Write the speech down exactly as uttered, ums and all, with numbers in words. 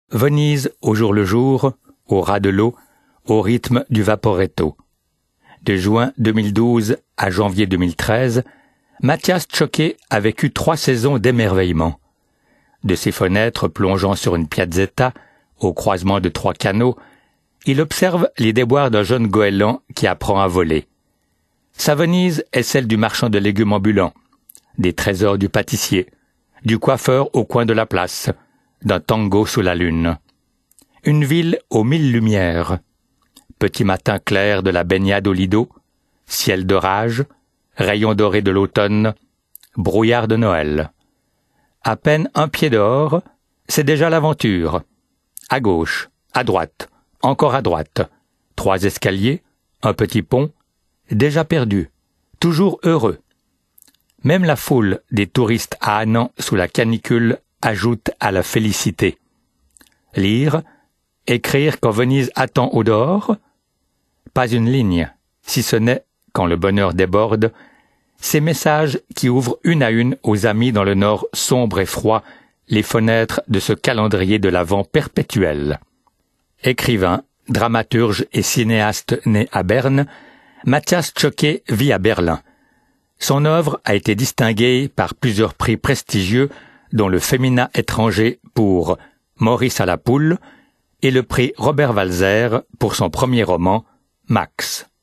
Venise au jour le jour, au ras de l'eau, au rythme du Vaporetto. De juin deux mille douze à janvier deux mille treize, Mathias Ciocche a vécu trois saisons d'émerveillement. De ses fenêtres plongeant sur une piazzetta, au croisement de trois canaux, il observe les déboires d'un jeune goéland qui apprend à voler. Sa Venise est celle du marchand de légumes ambulant, des trésors du pâtissier, du coiffeur au coin de la place, d'un tango sous la lune. Une ville aux mille lumières. Petit matin clair de la baignade au Lido, ciel d'orage, rayons dorés de l'automne, brouillard de Noël. À peine un pied dehors, c'est déjà l'aventure. À gauche, à droite, encore à droite. Trois escaliers, un petit pont, déjà perdu, toujours heureux. Même la foule des touristes ânant sous la canicule ajoute à la félicité. Lire, écrire quand Venise attend au dehors, pas une ligne, si ce n'est, quand le bonheur déborde, ces messages qui ouvrent une à une aux amis dans le nord sombre et froid les fenêtres de ce calendrier de l'Avent perpétuel. Écrivain, dramaturge et cinéaste né à Berne, Mathias Ciocche vit à Berlin. Son œuvre a été distinguée par plusieurs prix prestigieux, dont le Féminin étranger pour Maurice à la poule et le prix Robert Walser pour son premier roman, Max.